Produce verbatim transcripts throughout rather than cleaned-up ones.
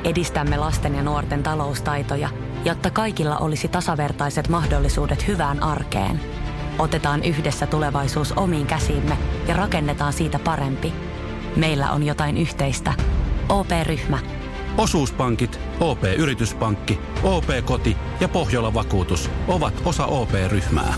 edistämme lasten ja nuorten taloustaitoja, jotta kaikilla olisi tasavertaiset mahdollisuudet hyvään arkeen. Otetaan yhdessä tulevaisuus omiin käsiimme ja rakennetaan siitä parempi. Meillä on jotain yhteistä. O P-ryhmä. Osuuspankit, O P-yrityspankki, O P-koti ja Pohjola-vakuutus ovat osa O P-ryhmää.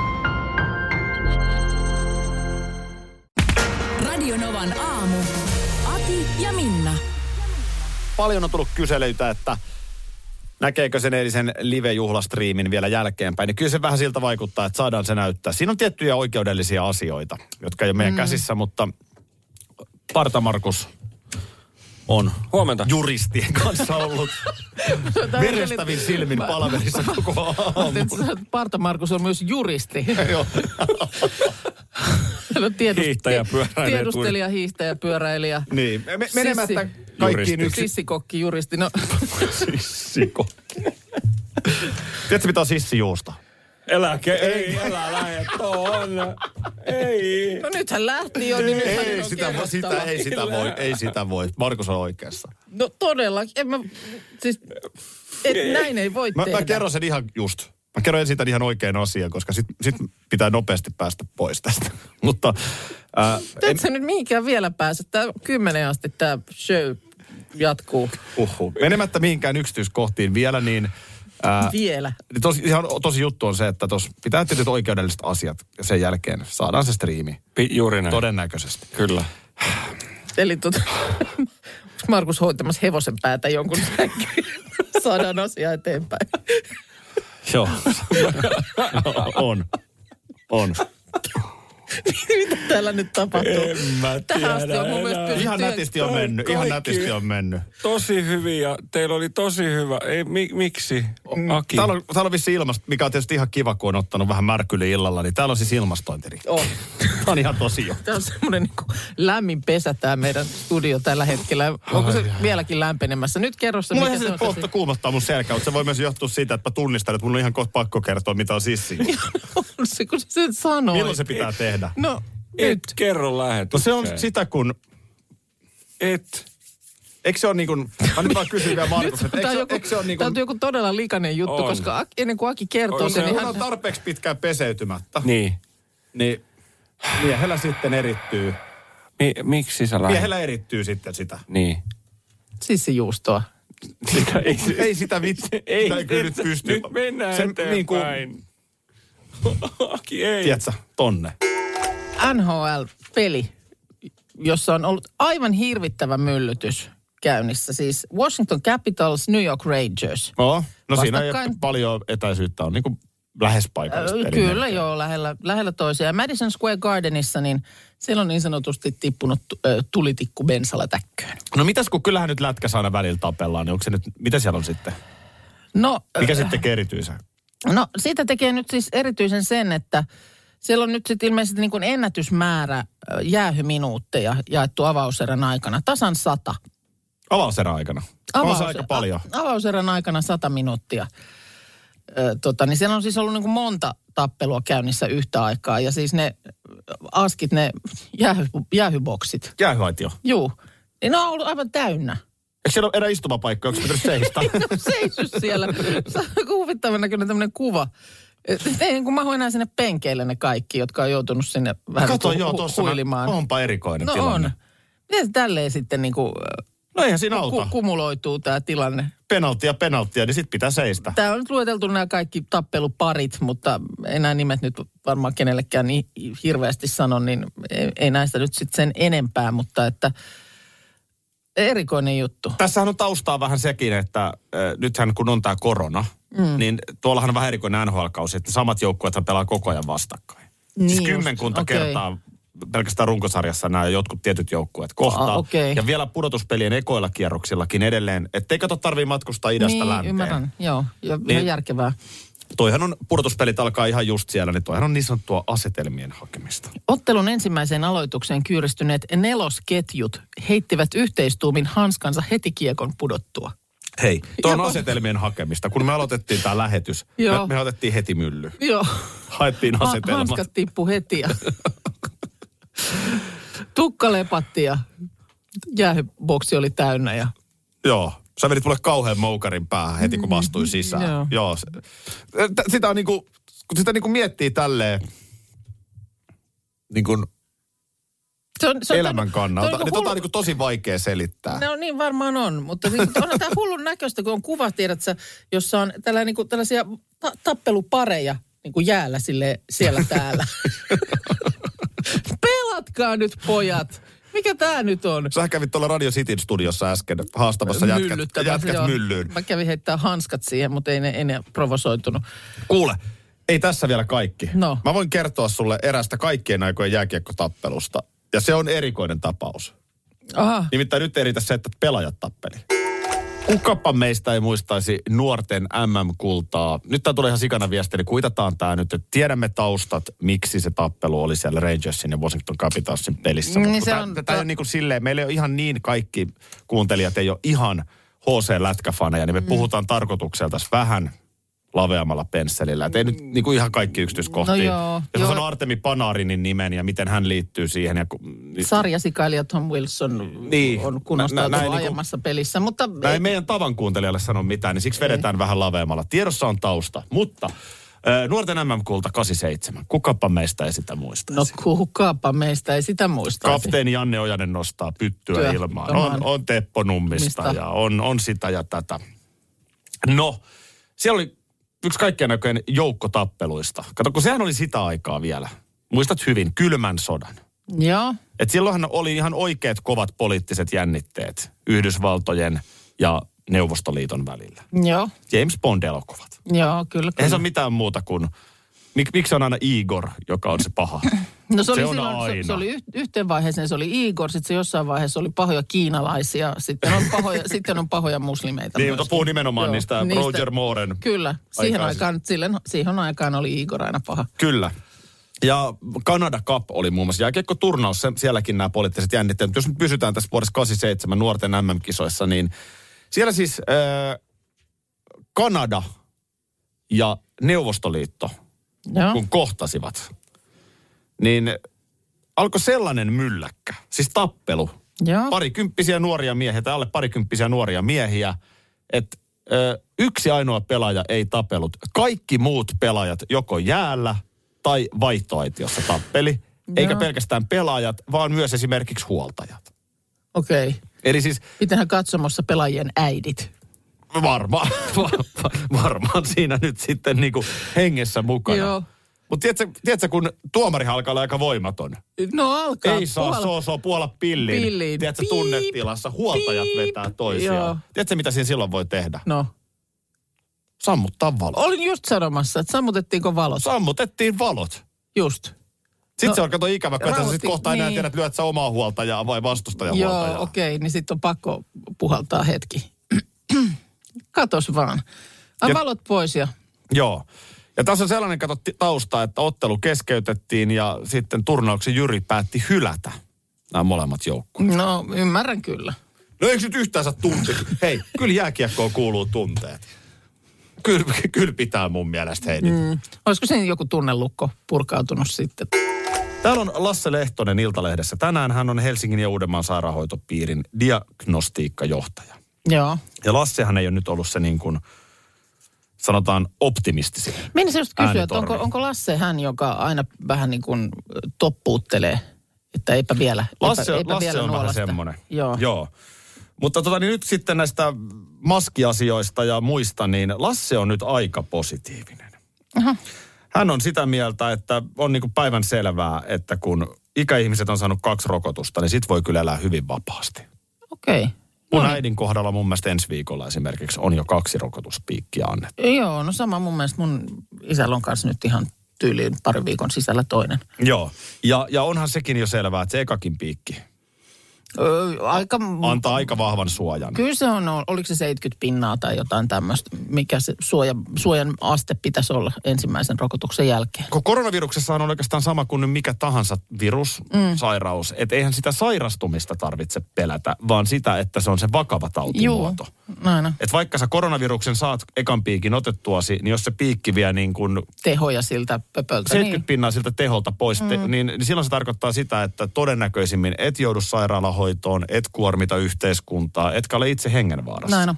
Radio Novan aamu. Ati ja Minna. Paljon on tullut kyselyitä, että näkeekö sen eilisen live-juhlastriimin vielä jälkeenpäin. Niin kyllä se vähän siltä vaikuttaa, että saadaan se näyttää. Siinä on tiettyjä oikeudellisia asioita, jotka ei ole meidän mm. käsissä, mutta Parta Markus on huomenta juristien kanssa ollut verestävin silmin palaverissa koko aamun. Parta Markus on myös juristi. Joo. No, tiedust- hiihtäjä, pyöräilijä. Tiedustelija, hiihtäjä, pyöräilijä. Niin, Me, menemättä kaikkiin yksi. Sissikokki, juristi. No. Sissikokki. Tiedätkö mitä on sissijuusto? Eläke, ei, älä lähde tuon. Ei. No nythän lähti jo, niin nythän ei, on sitä, sitä, ei sitä voi, ei sitä voi. Markus on oikeassa. No todella, en mä, siis, et, näin ei voi mä, tehdä. Mä kerron sen ihan just. Mä kerron ensin tämän ihan oikein asian, koska sit, sit pitää nopeasti päästä pois tästä. Mutta ää, et sä nyt mihinkään vielä pääse. Tää kymmenen asti tää show jatkuu. Uhuh. Menemättä mihinkään yksityiskohtiin vielä, niin Ää, vielä. Tos, ihan tosi juttu on se, että tos pitää tietyt oikeudelliset asiat ja sen jälkeen saadaan se striimi. Pi- juuri näin. Todennäköisesti. Kyllä. Eli tota, onko Markus hoitamassa hevosen päätä jonkun säkkiin? Saadaan asiaa eteenpäin. Joo. on. On. Mitä täällä nyt tapahtuu? En mä tiedä. Tähän asti on mun mielestä pystytty. Ihan nätisti on mennyt. Ihan nätisti on mennyt. Tosi hyviä. Teillä oli tosi hyvä. Ei, mi, miksi? Aki. Täällä on, täällä on vissi ilmast, mikä on tietysti ihan kiva, kun on ottanut vähän märkyli illalla, niin täällä on siis ilmastointiri. On. Tämä on ihan tosi jo. Tämä on semmoinen niin kuin lämmin pesä tämä meidän studio tällä hetkellä. Onko se vieläkin lämpenemässä? Nyt kerro se, mulla mikä se on. Mulla ihan kuumottaa mun selkä, mutta se voi myös johtua siitä, että mä tunnistan, että mun on ihan kohta pakko kertoa, mitä on sissi. On se, kun se sanoo. Milloin se pitää tehdä? No, Et nyt. kerro lähetykseen. No se on sitä, kun... Et. Eikö se ole niin kuin... Mä nyt vaan kysyn vielä Markus, että eikö, joku, eikö se ole niin kuin... kuin... Tämä on joku todella likainen juttu, on. koska ennen kuin Aki kertoo on, sen, se niin hän hän... on tarpeeksi pitkään peseytymättä. Niin. Niin miehellä sitten erittyy. Mi, miksi sä lähdet? Miehellä erittyy sitten sitä. Niin. Sissijuustoa. Sitä, ei, ei sitä vitsi. Ei, sitä ei kyllä nyt pysty. Nyt mennään Sen, eteenpäin. niin kuin, Aki, ei. tiedätkö, tonne. N H L-peli, jossa on ollut aivan hirvittävä myllytys käynnissä. Siis Washington Capitals, New York Rangers. No, no siinä ei Vastakkain. ole paljon etäisyyttä. On niin kuin lähes paikallista Äh, Kyllä joo, lähellä, lähellä toisia. Madison Square Gardenissa, niin siellä on niin sanotusti tippunut äh, tulitikku bensalla täkköön. No mitäs kun kyllähän nyt lätkässä aina välillä tapellaan, niin onko se nyt, mitä siellä on sitten? No, Mikä äh, sitten tekee erityisen? No siitä tekee nyt siis erityisen sen, että siellä on nyt sitten ilmeisesti niin kuin ennätysmäärä äh, jäähyminuutteja jaettu avauserän aikana. Tasan sata. Avauserän aikana. On se aika paljon. A- avauserän aikana sata minuuttia. Ö, tota, niin siellä on siis ollut niin kuin monta tappelua käynnissä yhtä aikaa. Ja siis ne askit, ne jäähy, jäähyboksit. Jäähyaitio. Juu. Niin ne on ollut aivan täynnä. Eikö siellä ole erä istumapaikka, onko se pitänyt seistä? No seisy siellä. Se on huvittavan näköinen tämmöinen kuva. Et ei niin kuin mahu enää sinne penkeille ne kaikki, jotka on joutunut sinne vähän Kato, hu- joo, hu- tuossa huilimaan. onpa erikoinen No tilanne. on. Miten se tälleen sitten niin kuin No eihän siinä auta. ku- kumuloituu tämä tilanne? Penalttia, penalttia, niin sit pitää seistä. Tämä on nyt lueteltu nämä kaikki tappeluparit, mutta enää nimet nyt varmaan kenellekään niin hirveästi sano, niin ei, ei näistä nyt sitten sen enempää, mutta että erikoinen juttu. Tässähän on taustaa vähän sekin, että äh, nythän kun on tämä korona, mm. niin tuollahan on vähän erikoinen N H L-kausi, että samat joukkueethan pelaa koko ajan vastakkain. Niin siis just, kymmenkunta okei. kertaa pelkästään runkosarjassa nämä jotkut tietyt joukkueet kohtaa. Ah, okei. Ja vielä pudotuspelien ekoilla kierroksillakin edelleen, ettei kato tarvii matkustaa idästä niin, länteen. ymmärrän. Joo, ja Niin. ihan järkevää. Toihan on, pudotuspelit alkaa ihan just siellä, niin toihan on niin sanottua asetelmien hakemista. Ottelun ensimmäiseen aloitukseen kyyristyneet nelosketjut heittivät yhteistuumin hanskansa heti kiekon pudottua. Hei, tuo on Joo. asetelmien hakemista. Kun me aloitettiin tämä lähetys, Joo. me, me otettiin heti mylly. Joo. Haettiin Ha- asetelmat. hanskat tippu heti ja tukka lepatti ja jäähyboksi oli täynnä ja Joo. Sä vedit mulle kauhean moukarin päähän heti, kun mä astuin sisään. Mm, joo. joo. Sitä on niinku, kun sitä niinku miettii tälleen, niinku se on, se on elämän kannalta, niin tota on niinku tosi vaikea selittää. No niin varmaan on, mutta siis, onhan tämä hullun näköistä, kun on kuva, tiedätkö, jossa on tällä, niinku, tällaisia ta- tappelupareja niinku jäällä sille, siellä täällä. Pelatkaa nyt, pojat. Mikä tää nyt on? Sä kävit tuolla Radio Cityn studiossa äsken haastamassa jätkät, jätkät myllyyn. Mä kävin heittää hanskat siihen, mutta ei ne, ei ne provosoitunut. Kuule, ei tässä vielä kaikki. No. Mä voin kertoa sulle erästä kaikkien aikojen jääkiekkotappelusta. Ja se on erikoinen tapaus. Aha. Nimittäin nyt ei riitä se, että pelaajat tappeli. Kukapa meistä ei muistaisi nuorten M M-kultaa. Nyt tää tulee ihan sikana viesti, eli kuitataan tää nyt, että tiedämme taustat, miksi se tappelu oli siellä Rangersin ja Washington Capitalsin pelissä. Niin Mutta se tää, on, tää tää... on niin kuin silleen, meillä ei ole ihan niin kaikki kuuntelijat, ei ole ihan H C-lätkäfaneja, niin me mm. puhutaan tarkoituksella tässä vähän laveammalla pensselillä. Että ei nyt niin kuin ihan kaikki yksityiskohtia. No joo. Jos mä sanon Artemi Panarinin nimen ja miten hän liittyy siihen. Ja, niin, sarjasikailija Tom Wilson niin, on kunnostautunut nä, aiemmassa niin pelissä. Mutta näin ei meidän tavan kuuntelijalle sano mitään, niin siksi ei. vedetään vähän laveammalla. Tiedossa on tausta, mutta äh, nuorten M M-kulta kahdeksankymmentäseitsemän. Kukapa meistä ei sitä muistaisi? No kukapa meistä ei sitä muistaisi. Kapteeni Janne Ojanen nostaa pyttyä Työ, ilmaan. On, on Teppo Nummista Mistä? ja on, on sitä ja tätä. No, siellä oli yksi kaikkien näköinen joukko tappeluista. Kato, kun sehän oli sitä aikaa vielä. Muistat hyvin, kylmän sodan. Joo. Et silloinhan oli ihan oikeat kovat poliittiset jännitteet Yhdysvaltojen ja Neuvostoliiton välillä. Joo. James Bond-elokuvat. Joo, kyllä. Eihän se ole mitään muuta kuin, mik, miksi on aina Igor, joka on se paha? No se oli, se on silloin, aina. Se, se oli yhteen vaiheeseen, se oli Igor, sitten se jossain vaiheessa oli pahoja kiinalaisia, sitten on pahoja, sitten on pahoja muslimeita. Niin, mutta puhuu nimenomaan Joo, niistä, niistä Roger Mooren. Kyllä, siihen aikaan, silleen, siihen aikaan oli Igor aina paha. Kyllä. Ja Canada Cup oli muun muassa jääkiekko-turnaus, sielläkin nämä poliittiset jännitteet. Jos nyt pysytään tässä vuodessa kahdeksankymmentäseitsemän nuorten M M-kisoissa, niin siellä siis äh, Kanada ja Neuvostoliitto, Joo. kun kohtasivat, niin alkoi sellainen mylläkkä, siis tappelu. Joo. Parikymppisiä nuoria miehiä tai alle parikymppisiä nuoria miehiä, että ö, yksi ainoa pelaaja ei tapellut. Kaikki muut pelaajat joko jäällä tai vaihtoaitiossa tappeli. Joo. Eikä pelkästään pelaajat, vaan myös esimerkiksi huoltajat. Okei. Okay. Eli siis mitenhän katsomossa pelaajien äidit? Varmaan, varmaan siinä nyt sitten niinku hengessä mukana. Joo. Mutta tiedätkö, tiedätkö, kun tuomarihan alkaa olla aika voimaton. No alkaa. Ei saa puhalla. soo soo puola pilliin. pilliin. Tiedätkö, piip, tunnetilassa huoltajat piip. vetää toisiaan. Joo. Tiedätkö, mitä siinä silloin voi tehdä? No. Sammuttaa valot. Olin just sanomassa, että sammutettiinko valot? Sammutettiin valot. Just. Sitten no, se on kato ikävä, kun sä sitten kohta niin. enää tiedät, lyöt sä omaa huoltajaa vai vastustajan Joo, huoltajaa. Joo, okei, okay, niin sitten on pakko puhaltaa hetki. Katos vaan. A, valot pois ja... Joo. Ja tässä on sellainen kato tausta, että ottelu keskeytettiin ja sitten turnauksen Jyri päätti hylätä nämä molemmat joukkueet. No, ymmärrän kyllä. No eikö nyt yhtään saa tuntea? Hei, kyllä jääkiekkoon kuuluu tunteet. Kyllä, kyllä pitää mun mielestä, hei. Mm. Olisiko siinä joku tunnelukko purkautunut sitten? Täällä on Lasse Lehtonen Iltalehdessä. Tänään hän on Helsingin ja Uudenmaan sairaanhoitopiirin diagnostiikkajohtaja. Joo. Ja Lassehan ei ole nyt ollut se niin kuin, sanotaan optimistisin. Menisin just kysyä, että onko, onko Lasse hän, joka aina vähän niin kuin toppuuttelee, että eipä vielä, Lasse, eipä, eipä Lasse vielä on nuolasta. vähän semmoinen. Joo. Joo. Mutta tota, niin nyt sitten näistä maskiasioista ja muista, niin Lasse on nyt aika positiivinen. Aha. Hän on sitä mieltä, että on niin kuin päivän selvää, että kun ikäihmiset on saanut kaksi rokotusta, niin sit voi kyllä elää hyvin vapaasti. Okei. Okay. Mun no, äidin kohdalla mun mielestä ensi viikolla esimerkiksi on jo kaksi rokotuspiikkiä annettu. Joo, no sama mun mielestä mun isällä on kanssa nyt ihan tyyliin parin viikon sisällä toinen. Joo, ja, ja onhan sekin jo selvää, että se ekakin piikki öö, aika, antaa aika vahvan suojan. Kyllä se on, oliko se seitsemänkymmentä pinnaa tai jotain tämmöistä, mikä se suoja, suojan aste pitäisi olla ensimmäisen rokotuksen jälkeen. Kun koronaviruksessa on oikeastaan sama kuin mikä tahansa virus, mm. sairaus, että eihän sitä sairastumista tarvitse pelätä, vaan sitä, että se on se vakava tautimuoto. Näin. Että vaikka sä koronaviruksen saat ekan piikin otettuasi, niin jos se piikki vie niin kuin tehoja siltä pöpöltä. seitsemänkymmentä niin. pinnaa siltä teholta pois, mm. te, niin, niin silloin se tarkoittaa sitä, että todennäköisimmin et joudu sairaalahoitoon, et kuormita yhteiskuntaa, etkä ole itse hengenvaarassa. Näin on.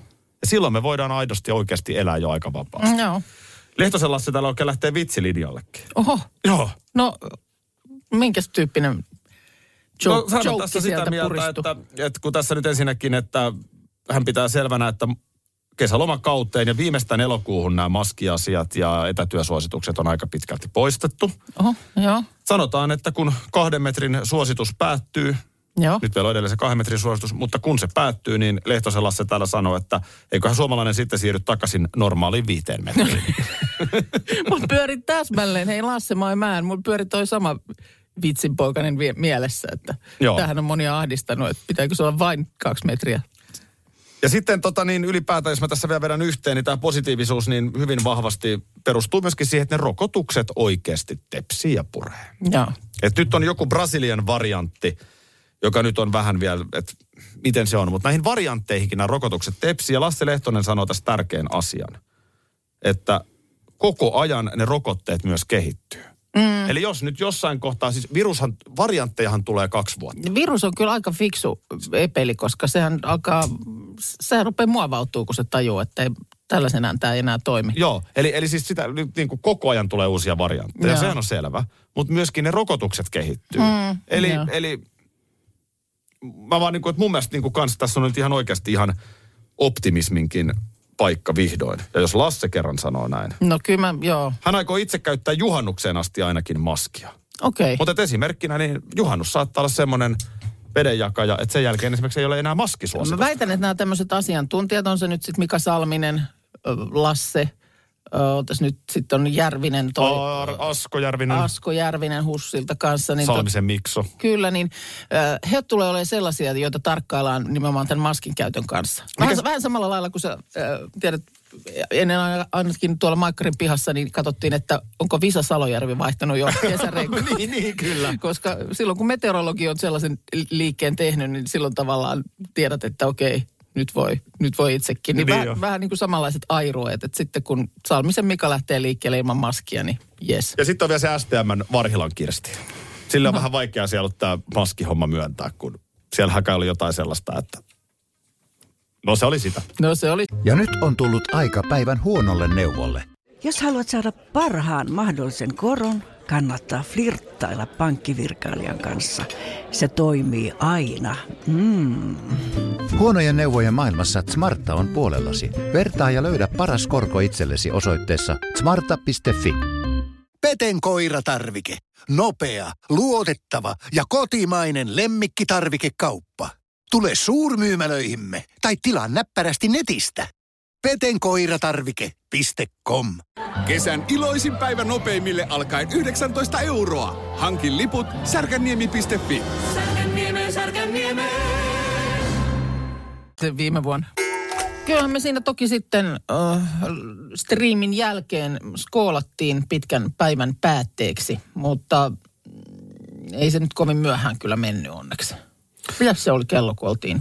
silloin me voidaan aidosti ja oikeasti elää jo aika vapaasti. Mm, joo. Lehtosen Lasse täällä oikein lähtee vitsilinjallekin. Oho. Joo. No, minkäs tyyppinen jo- no, sanon joke tässä sieltä sitä mieltä, puristui? että, että kun tässä nyt ensinnäkin, että hän pitää selvänä, että kesälomakauteen ja viimeistään elokuuhun nämä maskiasiat ja etätyösuositukset on aika pitkälti poistettu. Oho, joo. Sanotaan, että kun kahden metrin suositus päättyy, Joo. nyt vielä on edelleen se kahden metrin suositus, mutta kun se päättyy, niin Lehtosen Lasse täällä sanoo, että eiköhän suomalainen sitten siirry takaisin normaaliin viiteen metriin. Mulla pyöri täsmälleen, hei Lasse Maimäen, mulla pyöri toi sama vitsinpoikainen vie- mielessä, että Joo. tämähän on monia ahdistanut, että pitääkö se olla vain kaksi metriä. Ja sitten tota niin, ylipäätään, jos mä tässä vielä vedän yhteen, niin tämä positiivisuus niin hyvin vahvasti perustuu myöskin siihen, että ne rokotukset oikeasti tepsii ja puree. Joo. Et nyt on joku Brasilian variantti, joka nyt on vähän vielä, että miten se on. Mutta näihin variantteihinkin nämä rokotukset tepsii. Ja Lasse Lehtonen sanoo tässä tärkeän asian, että koko ajan ne rokotteet myös kehittyy. Mm. Eli jos nyt jossain kohtaa, siis virushan, varianttejahan tulee kaksi vuotta. Virus on kyllä aika fiksu epeli, koska sehän alkaa, sehän rupeaa muovautuu, kun se tajuu, että ei, tällaisenään tämä ei enää toimi. Joo, eli, eli siis sitä niin kuin koko ajan tulee uusia variantteja, Joo. sehän on selvä. Mutta myöskin ne rokotukset kehittyy. Mm, eli, joo. eli mä vaan niin kuin, että mun mielestä niin kuin kans tässä on nyt ihan oikeasti ihan optimisminkin paikka vihdoin. Ja jos Lasse kerran sanoo näin. No kyllä mä, joo. Hän aikoo itse käyttää juhannukseen asti ainakin maskia. Okei. Okay. Mutta esimerkkinä niin juhannus saattaa olla semmoinen vedenjakaja, että sen jälkeen esimerkiksi ei ole enää Mä maskisuositusta. väitän, että nämä tämmöiset asiantuntijat, on se nyt sitten Mika Salminen, ö, Lasse, Otas nyt sitten on Järvinen toi. Ar, Asko Järvinen. Asko Järvinen Hussilta kanssa. Niin Salmisen Mikso. Kyllä, niin äh, he tulee olemaan sellaisia, joita tarkkaillaan nimenomaan tämän maskin käytön kanssa. Vähän, Mikä... vähän samalla lailla kuin sä äh, tiedät, ennen ainakin tuolla Maikkarin pihassa, niin katsottiin, että onko Visa Salojärvi vaihtanut jo kesäreikkoa. niin, niin, kyllä. Koska silloin kun meteorologi on sellaisen liikkeen tehnyt, niin silloin tavallaan tiedät, että okei, nyt voi, nyt voi itsekin. Niin, niin vähän, vähän niin kuin samanlaiset airueet, että sitten kun Salmisen Mika lähtee liikkeelle ilman maskia, niin jes. Ja sitten on vielä se S T M:n Varhilan Kirsti. Sillä on no. vähän vaikeaa siellä tämä maskihomma myöntää, kun siellähän kai oli jotain sellaista, että no se oli sitä. No se oli. Ja nyt on tullut aika päivän huonolle neuvolle. Jos haluat saada parhaan mahdollisen koron, kannattaa flirttailla pankkivirkailijan kanssa. Se toimii aina. Mm. Huonojen neuvojen maailmassa Smarta on puolellasi. Vertaa ja löydä paras korko itsellesi osoitteessa smarta piste fi. Peten koiratarvike. Nopea, luotettava ja kotimainen lemmikkitarvikekauppa. Tule suurmyymälöihimme tai tilaa näppärästi netistä. peten koiratarvike piste com. Kesän iloisin päivä nopeimille alkaen yhdeksäntoista euroa. Hankin liput särkänniemi piste fi. Särkänniemi, Särkänniemi. Viime vuonna. Kyllähän me siinä toki sitten uh, striimin jälkeen skoolattiin pitkän päivän päätteeksi, mutta ei se nyt kovin myöhään kyllä mennyt onneksi. Mitäs se oli kello, kun oltiin?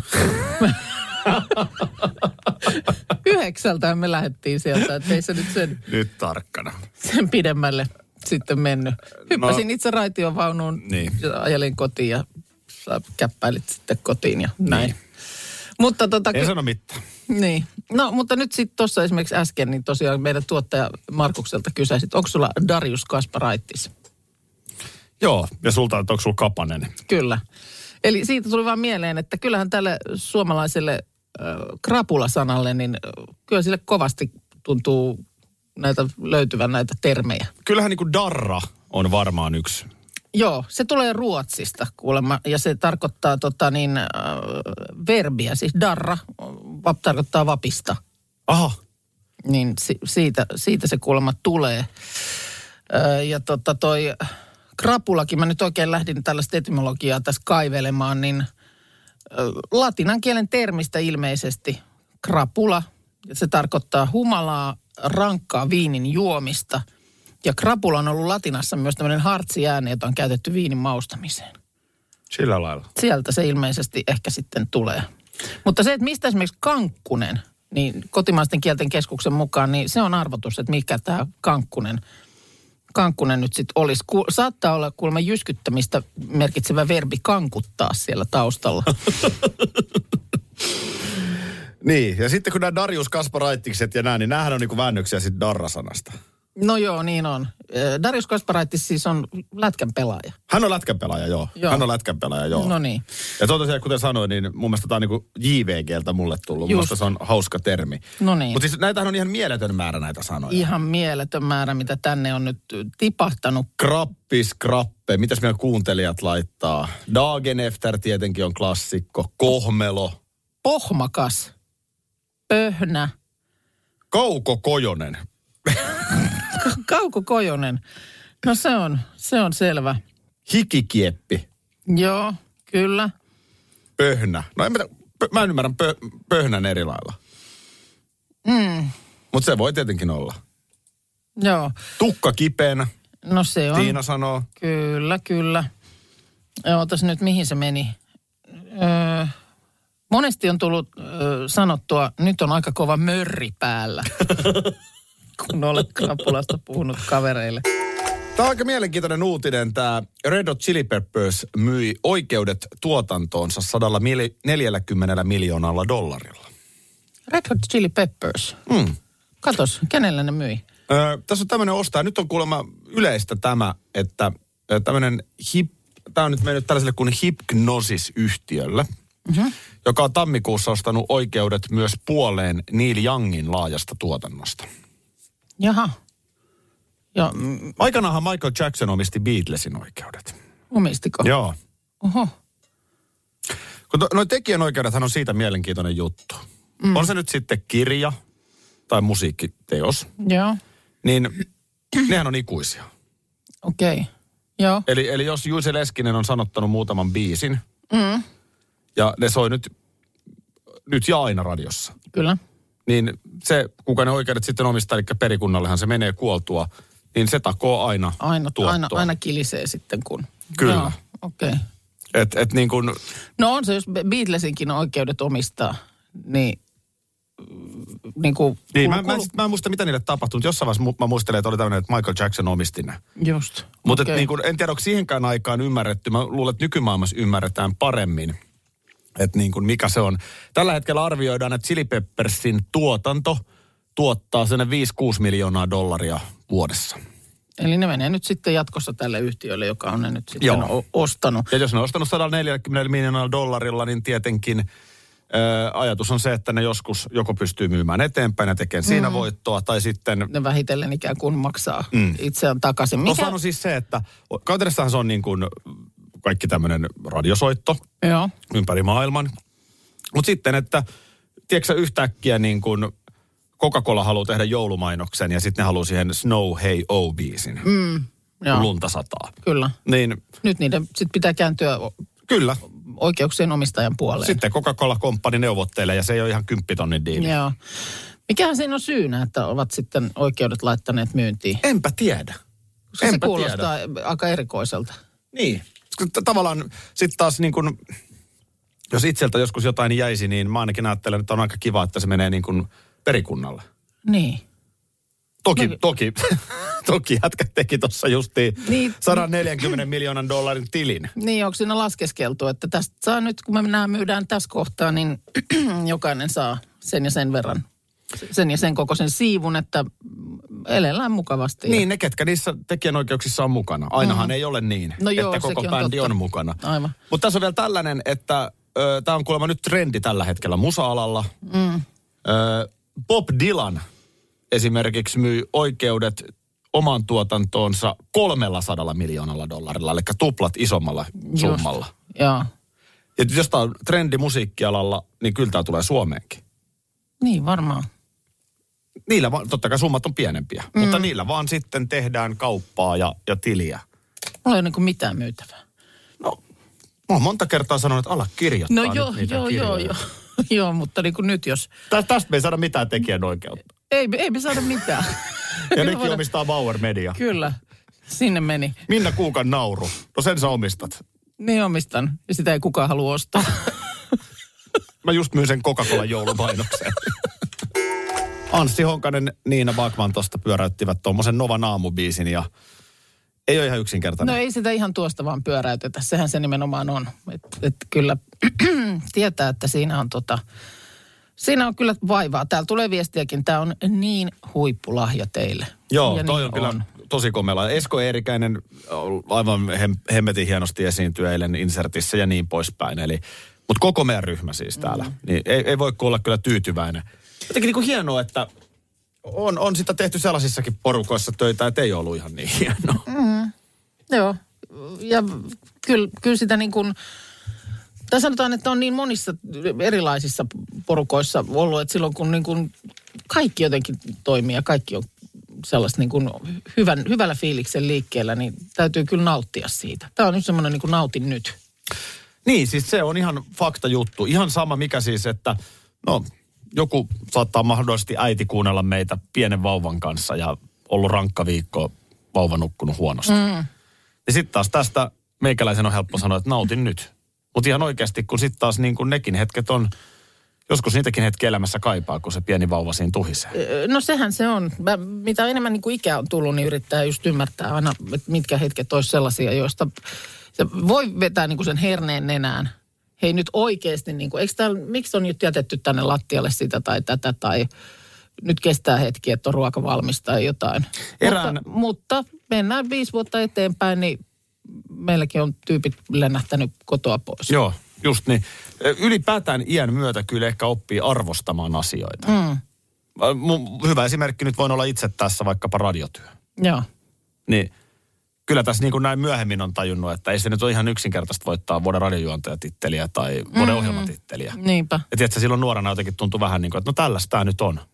Yhdeksältähän me lähdettiin sieltä, ettei se nyt sen, nyt tarkkana. sen pidemmälle sitten mennyt. Hyppäsin no, itse raitiovaunuun, niin. Ajelin kotiin ja käppäilit sitten kotiin ja näin. Niin. Mutta tota, ei sano mitään. Niin. No, mutta nyt sitten tuossa esimerkiksi äsken, niin tosiaan meidän tuottaja Markukselta kysäisit, onko sulla Darius Kasparaitis? Joo, ja sulta, että onko sulla Kapanen? Kyllä. Eli siitä tuli vaan mieleen, että kyllähän tälle suomalaiselle äh, krapula-sanalle, niin äh, kyllä sille kovasti tuntuu näitä löytyvän näitä termejä. Kyllähän niin kuin darra on varmaan yksi. Joo, se tulee Ruotsista kuulemma ja se tarkoittaa tota niin, äh, verbiä, siis darra vap, tarkoittaa vapista. Aha. Niin si, siitä, siitä se kuulemma tulee. Äh, ja tota toi krapulakin, mä nyt oikein lähdin tällaista etymologiaa tässä kaivelemaan, niin äh, latinan kielen termistä ilmeisesti krapula, se tarkoittaa humalaa, rankkaa viinin juomista. Ja krapula on ollut latinassa myös tämmöinen hartsiääne, jota on käytetty viinin maustamiseen. Sillä lailla. Sieltä se ilmeisesti ehkä sitten tulee. Mutta se, että mistä esimerkiksi kankkunen, niin kotimaisten kielten keskuksen mukaan, niin se on arvotus, että mikä tämä kankkunen, kankkunen nyt sitten olisi. Ku, saattaa olla kuulemma jyskyttämistä merkitsevä verbi kankuttaa siellä taustalla. Niin, ja sitten kun nämä Darius Kasparaitikset ja nämä, niin näähän on niinku väännöksiä sitten Darra-sanasta. No joo, niin on. Darius Kasparaitis siis on lätkän pelaaja. Hän on lätkän pelaaja, joo. joo. Hän on lätkän pelaaja, joo. No niin. Ja tosiaan, kuten sanoin, niin mun mielestä tämä on niinku J V G:ltä mulle tullut. Just. Mun mielestä se on hauska termi. No niin. Mutta siis näitähän on ihan mieletön määrä näitä sanoja. Ihan mieletön määrä, mitä tänne on nyt tipahtanut. Krappis, krappe, mitäs meidän kuuntelijat laittaa? Dagen efter tietenkin on klassikko. Kohmelo. Pohmakas. Pöhnä. Kauko Kojonen. Kauko Kojonen. No se on, se on selvä. Hikikieppi. Joo, kyllä. Pöhnä. No en mä, mä en ymmärrä pö, pöhnän eri lailla. Mm. Mutta se voi tietenkin olla. Joo. Tukka kipeänä. No se on. Tiina sanoo. Kyllä, kyllä. Ootas nyt, mihin se meni. Öö, monesti on tullut öö, sanottua, nyt on aika kova mörri päällä. Kun olet krapulasta puhunut kavereille. Tämä on aika mielenkiintoinen uutinen. Tämä Red Hot Chili Peppers myi oikeudet tuotantoonsa sata neljäkymmentä miljoonalla dollarilla. Red Hot Chili Peppers. Mm. Katos, kenellä ne myi? Öö, tässä on tämmöinen ostaja. Nyt on kuulemma yleistä tämä, että tämmöinen hip, tämä on nyt mennyt tällaiselle kuin Hypnosis-yhtiölle, mm-hmm. joka on tammikuussa ostanut oikeudet myös puoleen Neil Youngin laajasta tuotannosta. Jaha. Ja, aikanaanhan Michael Jackson omisti Beatlesin oikeudet. Omistiko? Joo. Oho. Kun to, noi tekijänoikeudethan on siitä mielenkiintoinen juttu. Mm. On se nyt sitten kirja tai musiikkiteos. Joo. Niin nehän on ikuisia. Okei. Okay. Joo. Eli, eli jos Juise Leskinen on sanottanut muutaman biisin, mm. ja ne soi nyt, nyt ja aina radiossa. Kyllä. Niin se, kuka ne oikeudet sitten omistaa, eli perikunnallehan se menee kuoltua, niin se takoo aina Aina, tuottoa. aina, aina kilisee sitten kun. Kyllä. Joo, okei. Okay. Et, et niin kun... No on se, jos Beatlesinkin oikeudet omistaa, niin... Niin, kuin, niin kulu, mä, mä, mä en muista, mitä niille tapahtunut. Jossain vaiheessa mä muistelen, että oli tämmöinen, että Michael Jackson omisti ne. Just. Mutta okay. niin en tiedä, onko siihenkään aikaan ymmärretty. Mä luulen, että nykymaailmassa ymmärretään paremmin, että niin kuin mikä se on. Tällä hetkellä arvioidaan, että Chili Peppersin tuotanto tuottaa sen viisi kuusi miljoonaa dollaria vuodessa. Eli ne menee nyt sitten jatkossa tälle yhtiölle, joka on ne nyt sitten Joo. ostanut. Ja jos ne on ostanut sata neljäkymmentä miljoonaa dollarilla, niin tietenkin ää, ajatus on se, että ne joskus joko pystyy myymään eteenpäin ja tekemään mm. siinä voittoa, tai sitten... Ne vähitellen ikään kuin maksaa mm. itseään takaisin. Mikä... Tuossa on siis se, että käytännössähän se on niin kuin kaikki tämmöinen radiosoitto Joo. ympäri maailman. Mutta sitten, että tiedätkö yhtäkkiä niin kuin Coca-Cola haluaa tehdä joulumainoksen ja sitten ne haluaa siihen Snow Hey Oh-biisin. Mm, kun lunta sataa. Kyllä. Niin, nyt niiden sitten pitää kääntyä kyllä. oikeuksien omistajan puoleen. Sitten Coca-Cola komppani neuvottelee ja se ei ole ihan kymppitonnin diili. Joo. Mikähän siinä on syynä, että ovat sitten oikeudet laittaneet myyntiin? Enpä tiedä. Koska Enpä se kuulostaa tiedä. aika erikoiselta. Niin. Tavallaan sitten taas niin kuin, jos itseltä joskus jotain jäisi, niin mä ainakin ajattelen, että on aika kiva, että se menee niin kuin perikunnalle. Niin. Toki, no, toki, toki jätkät teki tuossa justiin niin, sata neljäkymmentä miljoonan dollarin tilin. Niin, onko siinä laskeskeltu, että tästä saa nyt, kun me nämä myydään tässä kohtaa, niin jokainen saa sen ja sen verran, sen ja sen kokoisen siivun, että elellään mukavasti. Niin, ne ketkä niissä tekijänoikeuksissa on mukana. Ainahan mm. ei ole niin, no joo, että koko bändi on, on mukana. Aivan. Mutta tässä on vielä tällainen, että tämä on kuulemma nyt trendi tällä hetkellä musa-alalla. Mm. Ö, Bob Dylan esimerkiksi myy oikeudet oman tuotantoonsa kolmellasadalla miljoonalla dollarilla, eli tuplat isommalla summalla. Just, joo. Ja jos tämä on trendi musiikkialalla, niin kyllä tämä tulee Suomeenkin. Niin, varmaan. Niillä vaan, totta kai summat on pienempiä, mm. mutta niillä vaan sitten tehdään kauppaa ja, ja tiliä. Mulla ei ole niin kuin mitään myytävää. No, mä oon monta kertaa sanonut, että ala kirjoittaa no joo, nyt niitä joo, kirjoja. joo, joo. Joo, mutta niin kuin nyt jos... Tästä, tästä me ei saada mitään tekijänoikeutta. Ei, ei me saada mitään. Ja nekin voida... omistaa Bauer Media. Kyllä, sinne meni. Minna Kuukan nauru. No sen sä omistat. Niin omistan. Ja sitä ei kukaan halua ostaa. Mä just myyn sen Coca-Cola joulumainokseen. Anssi Honkanen, Niina Backman tuosta pyöräyttivät tuommoisen Novan aamubiisin ja ei ole ihan yksinkertainen. No ei sitä ihan tuosta vaan pyöräytetä. Sehän se nimenomaan on. Että et kyllä tietää, että siinä on tota Siinä on kyllä vaivaa. Täällä tulee viestiäkin. Tämä on niin huippulahja teille. Joo, ja toi niin on kyllä on. tosi komela. Esko Eerikäinen aivan hem, hemmetin hienosti esiintyi eilen Insertissä ja niin poispäin. Eli, mutta koko meidän ryhmä siis täällä. Mm. Niin ei, ei voi olla kyllä tyytyväinen. Jotenkin niin kuin hienoa, että on, on sitä tehty sellaisissakin porukoissa töitä, että ei ollut ihan niin hienoa. Mm. Joo. Ja kyllä, kyllä sitä niin kuin, tai sanotaan, että on niin monissa erilaisissa porukoissa ollut, että silloin kun niin kuin kaikki jotenkin toimii ja kaikki on sellaista niin kuin hyvän, hyvällä fiiliksen liikkeellä, niin täytyy kyllä nauttia siitä. Tämä on nyt semmoinen niin kuin nautin nyt. Niin, siis se on ihan fakta juttu. Ihan sama mikä siis, että no joku saattaa mahdollisesti äiti kuunnella meitä pienen vauvan kanssa ja ollut rankka viikko, vauva nukkunut huonosti. Mm. Ja sitten taas tästä meikäläisen on helppo sanoa, että nautin nyt. Mutta ihan oikeasti, kun sitten taas niin kuin nekin hetket on, joskus niitäkin hetki elämässä kaipaa, kun se pieni vauva siinä tuhisee. No sehän se on. Mä, mitä enemmän niin kuin ikää on tullut, niin yrittää just ymmärtää aina, että mitkä hetket olisi sellaisia, joista se voi vetää niin kuin sen herneen nenään. Hei nyt oikeasti, niin kuin, eikö täällä, miksi on nyt jätetty tänne lattialle sitä tai tätä tai nyt kestää hetki, että on ruoka valmis tai jotain. Erään... Mutta, mutta mennään viisi vuotta eteenpäin, niin meilläkin on tyypit lennähtänyt kotoa pois. Joo, just niin. Ylipäätään iän myötä kyllä ehkä oppii arvostamaan asioita. Mm. Hyvä esimerkki nyt voin olla itse tässä vaikkapa radiotyö. Joo. Niin kyllä tässä niin kuin näin myöhemmin on tajunnut, että ei se nyt ole ihan yksinkertaista voittaa vuoden radiojuontajatitteliä tai vuoden mm. ohjelmatitteliä. Niinpä. Ja tiedätkö, silloin nuorena jotenkin tuntui vähän niin kuin, että no tällaista tämä nyt on.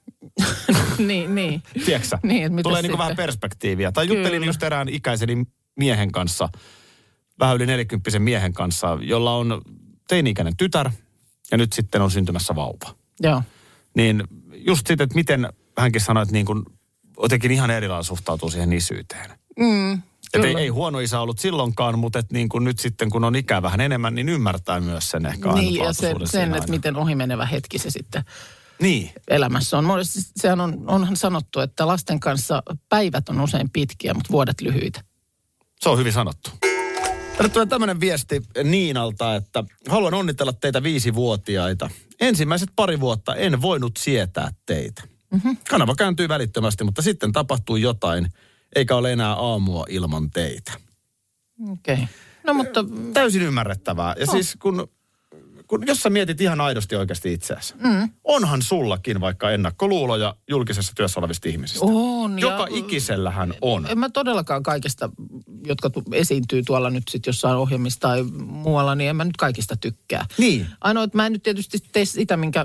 niin, niin. Tiedätkö niin, tulee niin kuin vähän perspektiiviä. Tai juttelin kyllä. just erään ikäiseni miehen kanssa, vähän yli neljäkymppisen miehen kanssa, jolla on teini-ikäinen tytär ja nyt sitten on syntymässä vauva. Joo. Niin just sitten, että miten hänkin sanoi, että niin kuin jotenkin ihan erilailla suhtautuu siihen isyyteen. Mm, että ei, ei huono isä ollut silloinkaan, mutta että niin kuin nyt sitten kun on ikää vähän enemmän, niin ymmärtää myös sen ehkä niin, ja sen, sen että miten ohimenevä hetki se sitten niin. elämässä on. Sehän on, onhan sanottu, että lasten kanssa päivät on usein pitkiä, mutta vuodet lyhyitä. Se on hyvin sanottu. Tänne tulee tämmöinen viesti Niinalta, että haluan onnitella teitä viisivuotiaita. Ensimmäiset pari vuotta en voinut sietää teitä. Mm-hmm. Kanava kääntyi välittömästi, mutta sitten tapahtui jotain, eikä ole enää aamua ilman teitä. Okei. Okay. No mutta... Täysin ymmärrettävää. Ja oh. siis kun, kun, jos sä mietit ihan aidosti oikeasti itseäsi, mm. onhan sullakin vaikka ennakkoluuloja julkisessa työssä olevista ihmisistä. On. Joka ja, ikisellähän on. En mä todellakaan kaikista, jotka esiintyy tuolla nyt sitten jossain ohjelmissa tai muualla, niin en mä nyt kaikista tykkää. Niin. Ainoa, että mä en nyt tietysti tee sitä, minkä...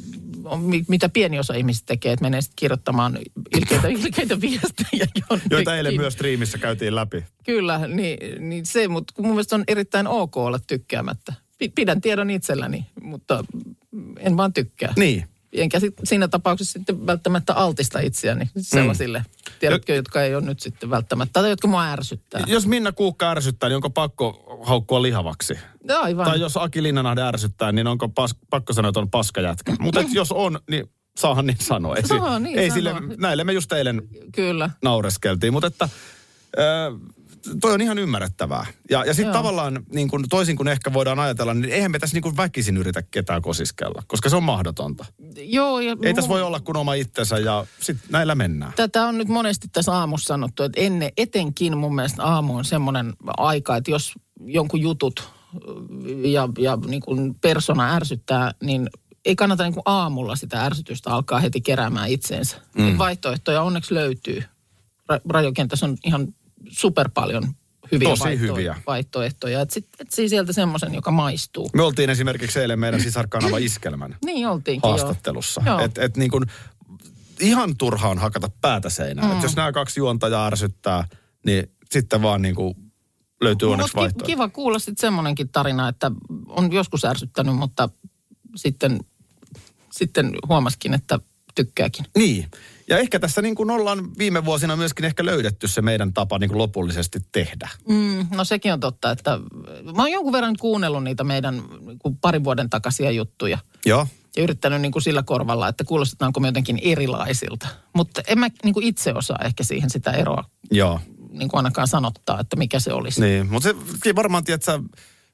mitä pieni osa ihmisistä tekee, että menee sitten kirjoittamaan ilkeitä, ilkeitä viestejä jonnekin. Joita eilen myös striimissä käytiin läpi. Kyllä, niin, niin se, mutta mun mielestä on erittäin ok olla tykkäämättä. Pidän tiedon itselläni, mutta en vaan tykkää. Niin. Enkä sit, siinä tapauksessa sitten välttämättä altista itseäni sellaisille, mm. tiedätkö, jotka ei ole nyt sitten välttämättä, tai jotka mua ärsyttää. Jos Minna Kuukka ärsyttää, niin onko pakko haukkua lihavaksi? Aivan. Tai jos Aki Linnanahde ärsyttää, niin onko pas, pakko sanoa, että on paskajätkä? Mutta jos on, niin saahan niin sanoa. Ei, Saa, niin ei sanoa. Sille, näille me just eilen Kyllä. naureskeltiin. Mutta että... Öö, toi on ihan ymmärrettävää. Ja, ja sitten tavallaan niin kun, toisin kuin ehkä voidaan ajatella, niin eihän me tässä niin kun väkisin yritä ketään kosiskella, koska se on mahdotonta. Joo. Ja ei tässä voi olla kuin oma itsensä ja sitten näillä mennään. Tätä on nyt monesti tässä aamussa sanottu, että ennen, etenkin mun mielestä aamu on semmoinen aika, että jos jonkun jutut ja, ja niin kuin persona ärsyttää, niin ei kannata niin kuin aamulla sitä ärsytystä alkaa heti keräämään itseensä. Mm. Vaihtoehtoja onneksi löytyy. Ra- radiokentässä on ihan super paljon hyviä, Tosi vaihto- hyviä. vaihtoehtoja. Että et siis sieltä semmoisen, joka maistuu. Me oltiin esimerkiksi eilen meidän sisarkanava Iskelmän niin oltiinkin, haastattelussa. Joo. Että et niin kuin ihan turha on hakata päätä seinään. Mm. Että jos nämä kaksi juontajaa ärsyttää, niin sitten vaan niin kuin löytyy onneksi vaihtoehto. Kiva kuulla sitten semmoinenkin tarina, että on joskus ärsyttänyt, mutta sitten, sitten huomasikin, että tykkääkin. Niin. Ja ehkä tässä niin kuin ollaan viime vuosina myöskin ehkä löydetty se meidän tapa niin kuin lopullisesti tehdä. Mm, no sekin on totta, että mä oon jonkun verran kuunnellut niitä meidän niin kuin parin vuoden takaisia juttuja. Joo. Ja yrittänyt niin kuin sillä korvalla, että kuulostetaanko me jotenkin erilaisilta. Mutta en mä niin kuin itse osaa ehkä siihen sitä eroa Joo. niin kuin ainakaan sanottaa, että mikä se olisi. Niin, mutta se varmaan, tiedät sä,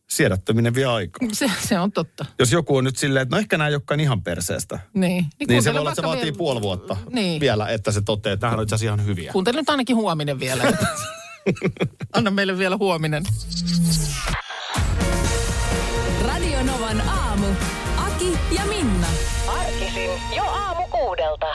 siedättäminen vie aikaa. Se, se on totta. Jos joku on nyt silleen, että no ehkä nämä ei olekaan ihan perseestä. Niin. Niin, niin se voi olla, että se vaatii vielä puoli vuotta niin. vielä, että se toteaa, että tämähän on itse asiassa ihan hyviä. Kuuntele nyt ainakin huominen vielä. Anna meille vielä huominen. Radio Novan aamu. Aki ja Minna. Arkisin jo aamu kuudelta.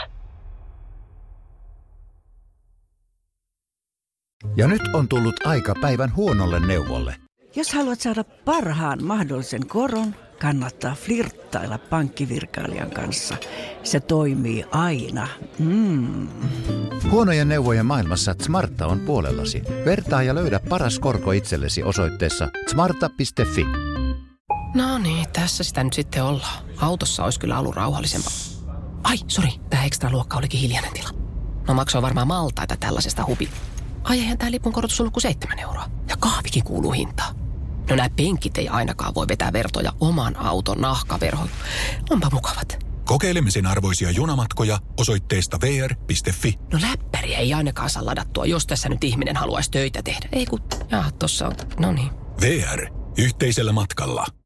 Ja nyt on tullut aika päivän huonolle neuvolle. Jos haluat saada parhaan mahdollisen koron, kannattaa flirttailla pankkivirkailijan kanssa. Se toimii aina. Mm. Huonojen neuvojen maailmassa Smarta on puolellasi. Vertaa ja löydä paras korko itsellesi osoitteessa smarta piste fi. No niin, tässä sitä nyt sitten ollaan. Autossa olisi kyllä ollut rauhallisempaa. Ai, sori, tämä ekstra luokka olikin hiljainen tila. No maksoi varmaan maltaita tällaisesta hubi. Ai, eihän tämä lipun korotus ollut kuin seitsemän euroa. Ja kahvikin kuuluu hintaan. No nämä penkit ei ainakaan voi vetää vertoja oman auton nahkaverhoon. Onpa mukavat. Kokeilemisen arvoisia junamatkoja osoitteesta v r piste fi. No läppäriä ei ainakaan saa ladattua, jos tässä nyt ihminen haluaisi töitä tehdä. Ei kun, jaa, tossa on, no niin. V R. Yhteisellä matkalla.